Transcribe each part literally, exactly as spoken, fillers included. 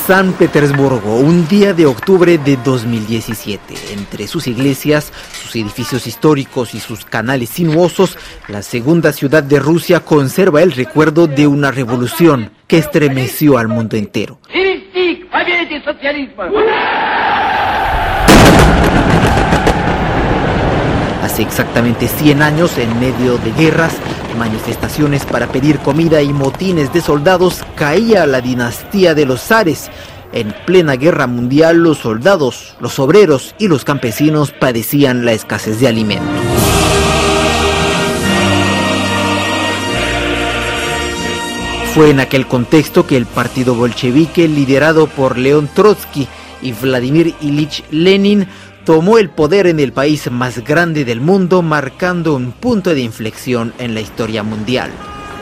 San Petersburgo, un día de octubre de dos mil diecisiete. Entre sus iglesias, sus edificios históricos y sus canales sinuosos, la segunda ciudad de Rusia conserva el recuerdo de una revolución que estremeció al mundo entero. Hace exactamente cien años, en medio de guerras, manifestaciones para pedir comida y motines de soldados, caía la dinastía de los zares. En plena guerra mundial, los soldados, los obreros y los campesinos padecían la escasez de alimentos. Fue en aquel contexto que el partido bolchevique, liderado por León Trotsky y Vladimir Ilich Lenin, tomó el poder en el país más grande del mundo, marcando un punto de inflexión en la historia mundial.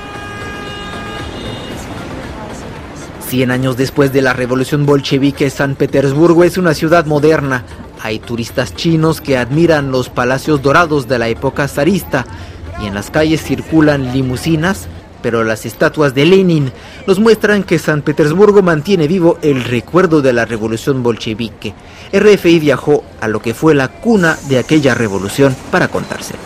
Cien años después de la revolución bolchevique, San Petersburgo es una ciudad moderna. Hay turistas chinos que admiran los palacios dorados de la época zarista y en las calles circulan limusinas, pero las estatuas de Lenin nos muestran que San Petersburgo mantiene vivo el recuerdo de la revolución bolchevique. R F I viajó a lo que fue la cuna de aquella revolución para contárselo.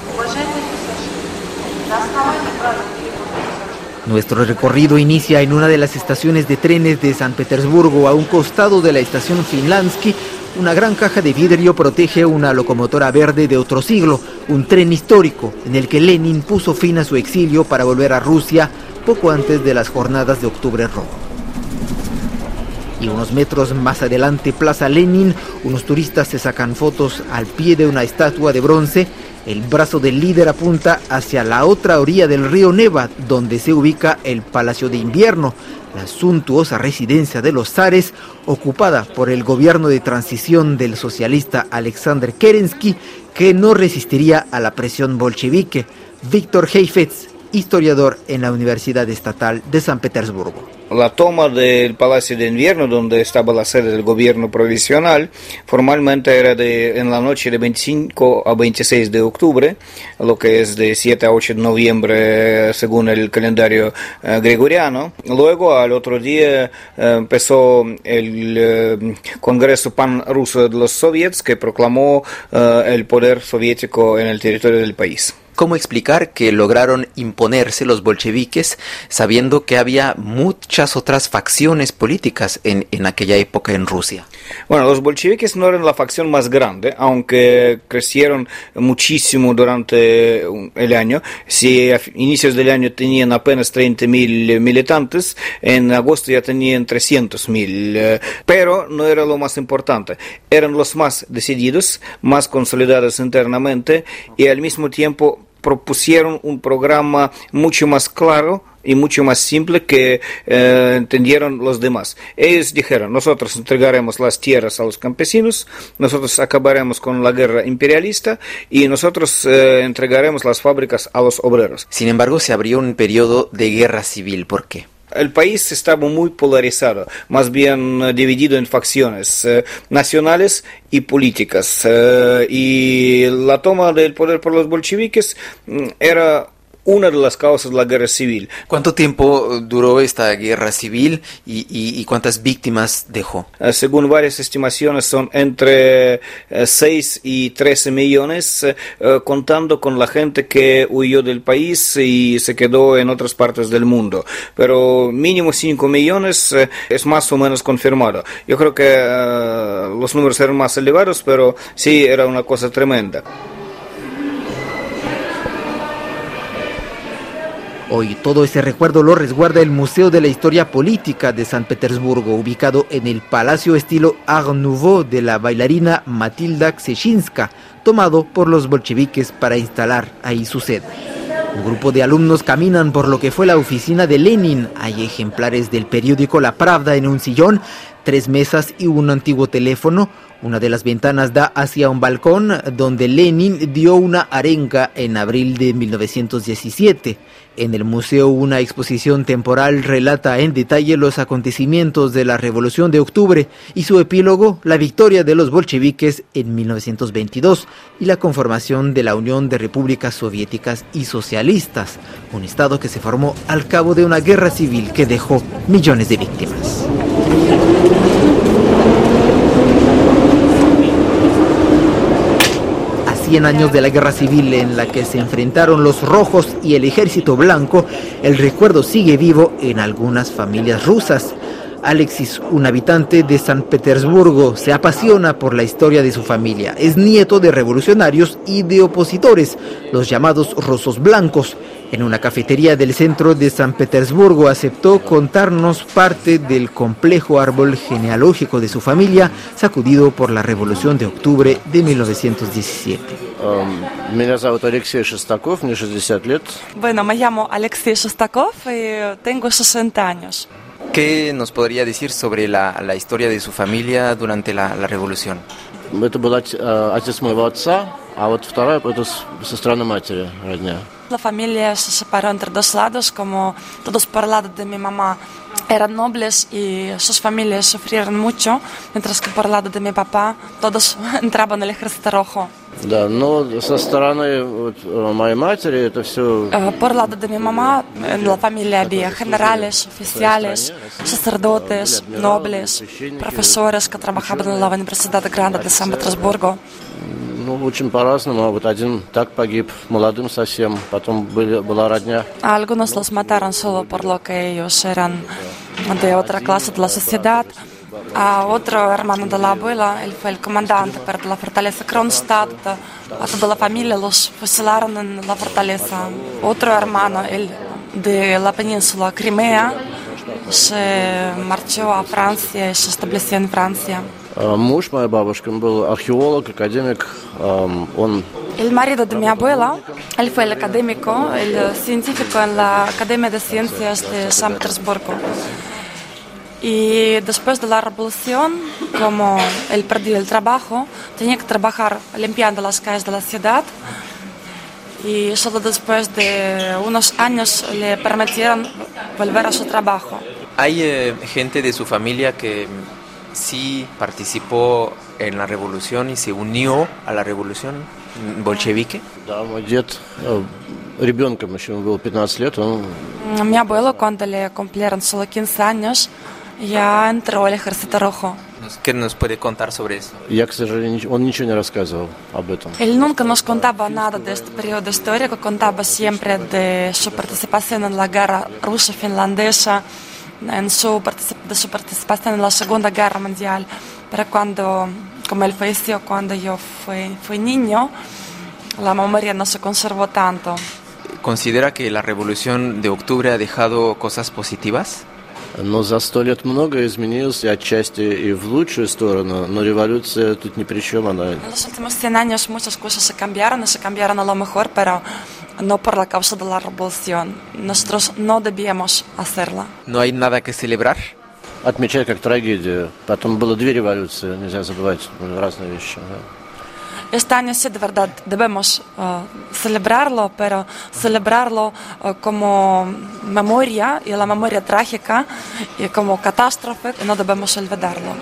Nuestro recorrido inicia en una de las estaciones de trenes de San Petersburgo. A un costado de la estación Finlansky, una gran caja de vidrio protege una locomotora verde de otro siglo, un tren histórico en el que Lenin puso fin a su exilio para volver a Rusia poco antes de las jornadas de Octubre Rojo. Y unos metros más adelante, Plaza Lenin, unos turistas se sacan fotos al pie de una estatua de bronce. El brazo del líder apunta hacia la otra orilla del río Neva, donde se ubica el Palacio de Invierno, la suntuosa residencia de los zares, ocupada por el gobierno de transición del socialista Alexander Kerensky, que no resistiría a la presión bolchevique. Víctor Heifetz, historiador en la Universidad Estatal de San Petersburgo. La toma del Palacio de Invierno, donde estaba la sede del gobierno provisional, formalmente era de, en la noche de veinticinco a veintiséis de octubre, lo que es de siete a ocho de noviembre según el calendario eh, gregoriano. Luego, al otro día, eh, empezó el eh, Congreso Pan-Ruso de los Soviets, que proclamó eh, el poder soviético en el territorio del país. ¿Cómo explicar que lograron imponerse los bolcheviques sabiendo que había muchas otras facciones políticas en, en aquella época en Rusia? Bueno, los bolcheviques no eran la facción más grande, aunque crecieron muchísimo durante el año. Si a inicios del año tenían apenas treinta mil militantes, en agosto ya tenían trescientos mil. Pero no era lo más importante. Eran los más decididos, más consolidados internamente y al mismo tiempo propusieron un programa mucho más claro y mucho más simple que eh, entendieron los demás. Ellos dijeron: nosotros entregaremos las tierras a los campesinos, nosotros acabaremos con la guerra imperialista y nosotros eh, entregaremos las fábricas a los obreros. Sin embargo, se abrió un periodo de guerra civil. ¿Por qué? El país estaba muy polarizado, más bien eh, dividido en facciones eh, nacionales y políticas. Eh, y la toma del poder por los bolcheviques mm, era una de las causas de la guerra civil. ¿Cuánto tiempo duró esta guerra civil y, y, y cuántas víctimas dejó? Eh, según varias estimaciones son entre eh, seis y trece millones, eh, contando con la gente que huyó del país y se quedó en otras partes del mundo. Pero mínimo cinco millones eh, es más o menos confirmado. Yo creo que eh, los números eran más elevados, pero sí era una cosa tremenda. Hoy todo ese recuerdo lo resguarda el Museo de la Historia Política de San Petersburgo, ubicado en el Palacio estilo Art Nouveau de la bailarina Matilda Ksechinska, tomado por los bolcheviques para instalar ahí su sede. Un grupo de alumnos caminan por lo que fue la oficina de Lenin. Hay ejemplares del periódico La Pravda en un sillón, tres mesas y un antiguo teléfono. Una de las ventanas da hacia un balcón donde Lenin dio una arenga en abril de mil novecientos diecisiete. En el museo, una exposición temporal relata en detalle los acontecimientos de la Revolución de Octubre y su epílogo, la victoria de los bolcheviques en mil novecientos veintidós y la conformación de la Unión de Repúblicas Soviéticas y Socialistas. un estado que se formó al cabo de una guerra civil que dejó millones de víctimas. A cien años de la guerra civil en la que se enfrentaron los rojos y el ejército blanco, el recuerdo sigue vivo en algunas familias rusas. Alexis, un habitante de San Petersburgo, se apasiona por la historia de su familia. Es nieto de revolucionarios y de opositores, los llamados rusos blancos. En una cafetería del centro de San Petersburgo aceptó contarnos parte del complejo árbol genealógico de su familia, sacudido por la Revolución de Octubre de mil novecientos diecisiete. Меня зовут Алексей Шестаков, мне шестьдесят лет. Bueno, me llamo Alexei Shostakov y tengo sesenta años. ¿Qué nos podría decir sobre la, la historia de su familia durante la, la revolución? Это был отец моего отца, а вот вторая это со стороны матери родня. La familia se separó entre dos lados, como todos por el lado de mi mamá eran nobles y sus familias sufrieron mucho, mientras que por el lado de mi papá todos entraban en el ejército rojo. Да, но со стороны вот, моей матери это все... Por el lado de mi mamá, en la familia había generales, oficiales, sacerdotes, nobles, profesores que trabajaban en la Universidad Grande de San Petersburgo. Ну, очень по-разному. А вот один так погиб, молодым совсем. Потом были, была родня. A algunos los mataron solo por lo que ellos eran de otra clase de la sociedad. A otro hermano de la abuela, él fue el comandante pero de la fortaleza Kronstadt. A toda la familia los fusilaron en la fortaleza. Otro hermano, él de la península Crimea, se marchó a Francia y se estableció en Francia. Муж моей бабушки, он был археолог, академик, он... El marido de mi abuela, él fue el académico, el científico en la Academia de Ciencias de San Petersburgo. Y después de la revolución, como él perdió el trabajo, tenía que trabajar limpiando las calles de la ciudad. Y solo después de unos años le permitieron volver a su trabajo. ¿Hay eh, gente de su familia que sí participó en la revolución y se unió a la revolución bolchevique? Да, мой дед ребенком еще был пятнадцать лет, он... Mi abuelo, cuando le cumplieron solo quince años, ya entró al ejército rojo. ¿Qué nos puede contar sobre eso? Я, к сожалению, он ничего не рассказывал об этом. Él nunca nos contaba nada de este periodo histórico, contaba siempre de su participación en la guerra ruso-finlandesa, en su, de su participación en la Segunda Guerra Mundial. Pero cuando, como él falleció cuando yo fui, fui niño, la memoria no se conservó tanto. ¿Considera que la Revolución de Octubre ha dejado cosas positivas? Но за сто лет многое изменилось, и отчасти и в лучшую сторону, но революция тут ни при чем, она... En los últimos cien años muchas cosas se cambiaron, y se cambiaron a lo mejor, pero no por la causa de la revolución. Nosotros no debíamos hacerla. ¿No hay nada que celebrar? Отмечать как трагедию. Потом было две революции, нельзя забывать разные вещи. Да? Este año sí, de verdad, debemos uh, celebrarlo, pero celebrarlo uh, como memoria, y la memoria trágica, y como catástrofe, y no debemos olvidarlo.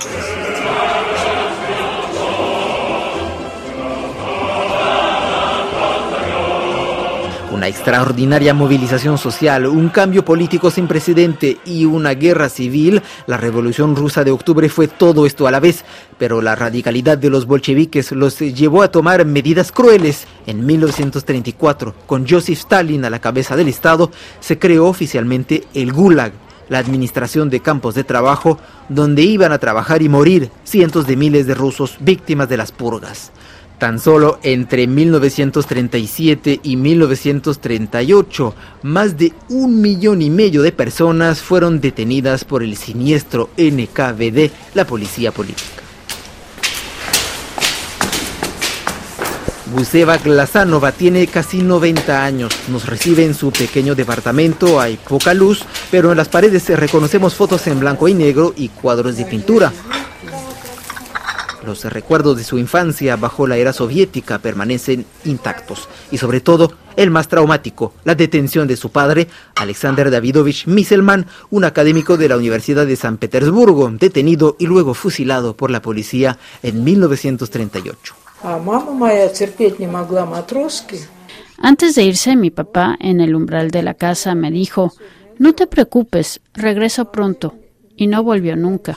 Una extraordinaria movilización social, un cambio político sin precedente y una guerra civil. La Revolución Rusa de Octubre fue todo esto a la vez, pero la radicalidad de los bolcheviques los llevó a tomar medidas crueles. En mil novecientos treinta y cuatro, con Joseph Stalin a la cabeza del Estado, se creó oficialmente el Gulag, la administración de campos de trabajo donde iban a trabajar y morir cientos de miles de rusos víctimas de las purgas. Tan solo entre mil novecientos treinta y siete y mil novecientos treinta y ocho, más de un millón y medio de personas fueron detenidas por el siniestro N K V D, la policía política. Guseva Glazanova tiene casi noventa años. Nos recibe en su pequeño departamento. Hay poca luz, pero en las paredes reconocemos fotos en blanco y negro y cuadros de pintura. Los recuerdos de su infancia bajo la era soviética permanecen intactos. Y sobre todo, el más traumático, la detención de su padre, Alexander Davidovich Misselman, un académico de la Universidad de San Petersburgo, detenido y luego fusilado por la policía en mil novecientos treinta y ocho. Antes de irse, mi papá, en el umbral de la casa, me dijo: no te preocupes, regreso pronto. Y no volvió nunca.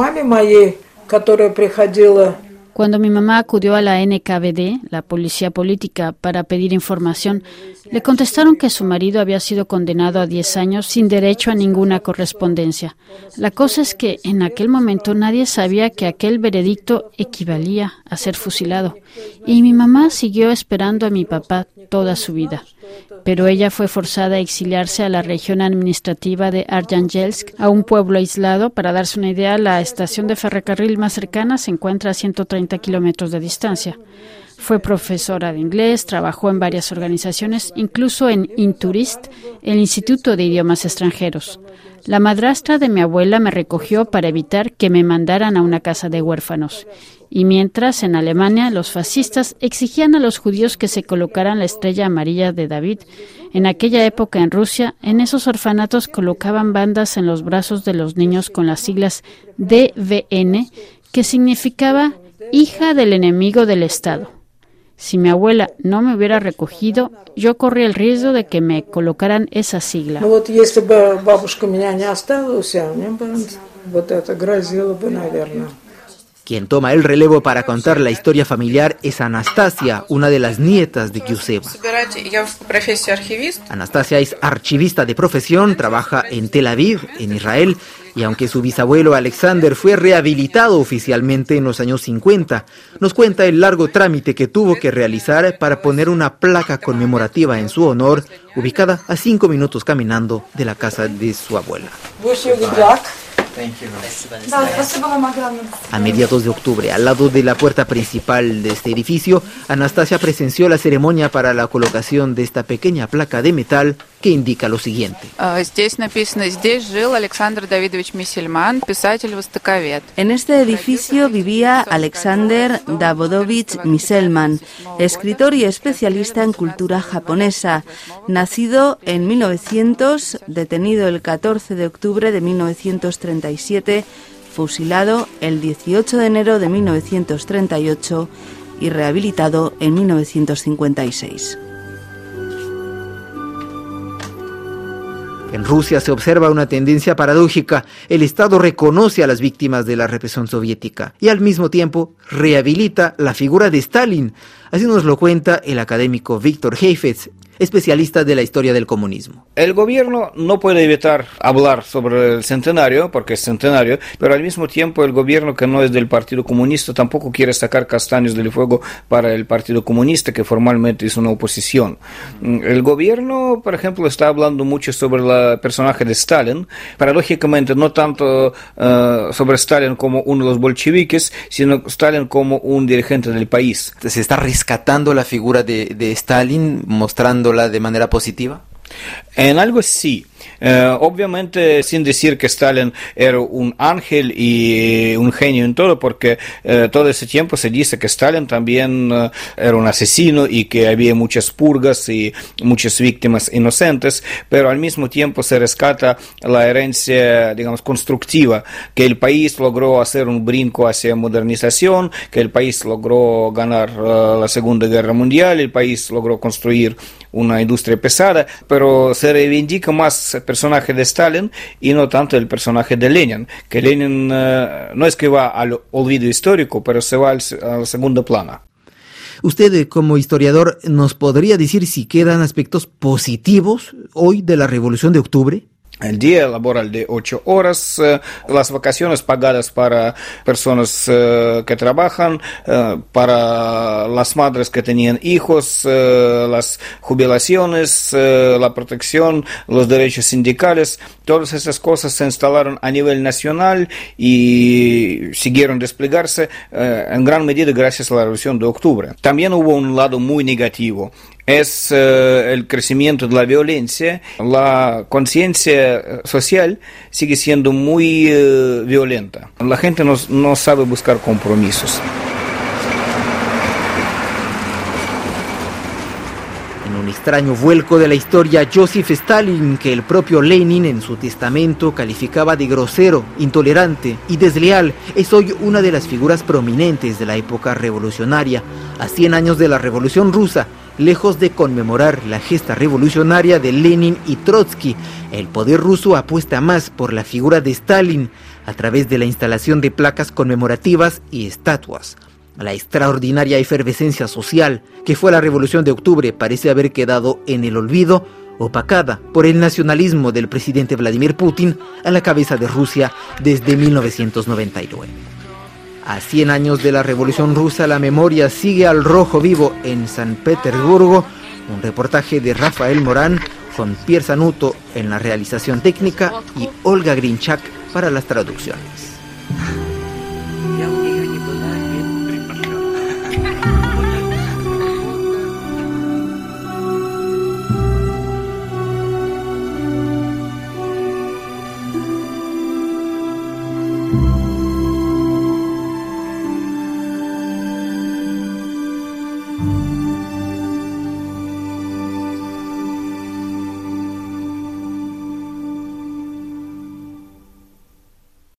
Cuando mi mamá acudió a la N K V D, la policía política, para pedir información, le contestaron que su marido había sido condenado a diez años sin derecho a ninguna correspondencia. La cosa es que en aquel momento nadie sabía que aquel veredicto equivalía a ser fusilado. Y mi mamá siguió esperando a mi papá toda su vida. Pero ella fue forzada a exiliarse a la región administrativa de Arjangelsk, a un pueblo aislado. Para darse una idea, la estación de ferrocarril más cercana se encuentra a ciento treinta kilómetros de distancia. Fue profesora de inglés, trabajó en varias organizaciones, incluso en Inturist, el Instituto de Idiomas Extranjeros. La madrastra de mi abuela me recogió para evitar que me mandaran a una casa de huérfanos. Y mientras, en Alemania, los fascistas exigían a los judíos que se colocaran la estrella amarilla de David. En aquella época en Rusia, en esos orfanatos colocaban bandas en los brazos de los niños con las siglas D V N, que significaba hija del enemigo del Estado. Si mi abuela no me hubiera recogido, yo corría el riesgo de que me colocaran esa sigla. Quien toma el relevo para contar la historia familiar es Anastasia, una de las nietas de Giuseva. Anastasia es archivista de profesión, trabaja en Tel Aviv, en Israel, y aunque su bisabuelo Alexander fue rehabilitado oficialmente en los años cincuenta, nos cuenta el largo trámite que tuvo que realizar para poner una placa conmemorativa en su honor, ubicada a cinco minutos caminando de la casa de su abuela. A mediados de octubre, al lado de la puerta principal de este edificio, Anastasia presenció la ceremonia para la colocación de esta pequeña placa de metal que indica lo siguiente. En este edificio vivía Alexander Davidovich Misselman, escritor y especialista en cultura japonesa, nacido en mil novecientos, detenido el catorce de octubre de mil novecientos treinta y siete, fusilado el dieciocho de enero de mil novecientos treinta y ocho y rehabilitado en mil novecientos cincuenta y seis. En Rusia se observa una tendencia paradójica. El Estado reconoce a las víctimas de la represión soviética y al mismo tiempo rehabilita la figura de Stalin. Así nos lo cuenta el académico Víctor Heifetz, especialista de la historia del comunismo. El gobierno no puede evitar hablar sobre el centenario, porque es centenario, pero al mismo tiempo el gobierno, que no es del Partido Comunista, tampoco quiere sacar castaños del fuego para el Partido Comunista, que formalmente es una oposición. El gobierno, por ejemplo, está hablando mucho sobre el personaje de Stalin, paradójicamente no tanto uh, sobre Stalin como uno de los bolcheviques, sino Stalin como un dirigente del país. ¿Se está rescatando la figura de, de Stalin, mostrándola de manera positiva? En algo sí. Uh, obviamente sin decir que Stalin era un ángel y un genio en todo, porque uh, todo ese tiempo se dice que Stalin también uh, era un asesino y que había muchas purgas y muchas víctimas inocentes, pero al mismo tiempo se rescata la herencia, digamos, constructiva, que el país logró hacer un brinco hacia modernización, que el país logró ganar uh, la Segunda Guerra Mundial, el país logró construir una industria pesada, pero se reivindica más el personaje de Stalin y no tanto el personaje de Lenin, que Lenin uh, no es que va al olvido histórico, pero se va al, al segundo plano. Usted, como historiador, ¿nos podría decir si quedan aspectos positivos hoy de la Revolución de Octubre? El día laboral de ocho horas, eh, las vacaciones pagadas para personas eh, que trabajan, eh, para las madres que tenían hijos, eh, las jubilaciones, eh, la protección, los derechos sindicales, todas esas cosas se instalaron a nivel nacional y siguieron desplegarse eh, en gran medida gracias a la Revolución de Octubre. También hubo un lado muy negativo. Es eh, el crecimiento de la violencia. La conciencia social sigue siendo muy eh, violenta. La gente no, no sabe buscar compromisos. En un extraño vuelco de la historia, Joseph Stalin, que el propio Lenin en su testamento calificaba de grosero, intolerante y desleal, es hoy una de las figuras prominentes de la época revolucionaria. A cien años de la Revolución Rusa, lejos de conmemorar la gesta revolucionaria de Lenin y Trotsky, el poder ruso apuesta más por la figura de Stalin a través de la instalación de placas conmemorativas y estatuas. La extraordinaria efervescencia social que fue la Revolución de Octubre parece haber quedado en el olvido, opacada por el nacionalismo del presidente Vladimir Putin a la cabeza de Rusia desde mil novecientos noventa y nueve. A cien años de la Revolución Rusa, la memoria sigue al rojo vivo en San Petersburgo. Un reportaje de Rafael Morán con Pierre Sanuto en la realización técnica y Olga Grinchak para las traducciones.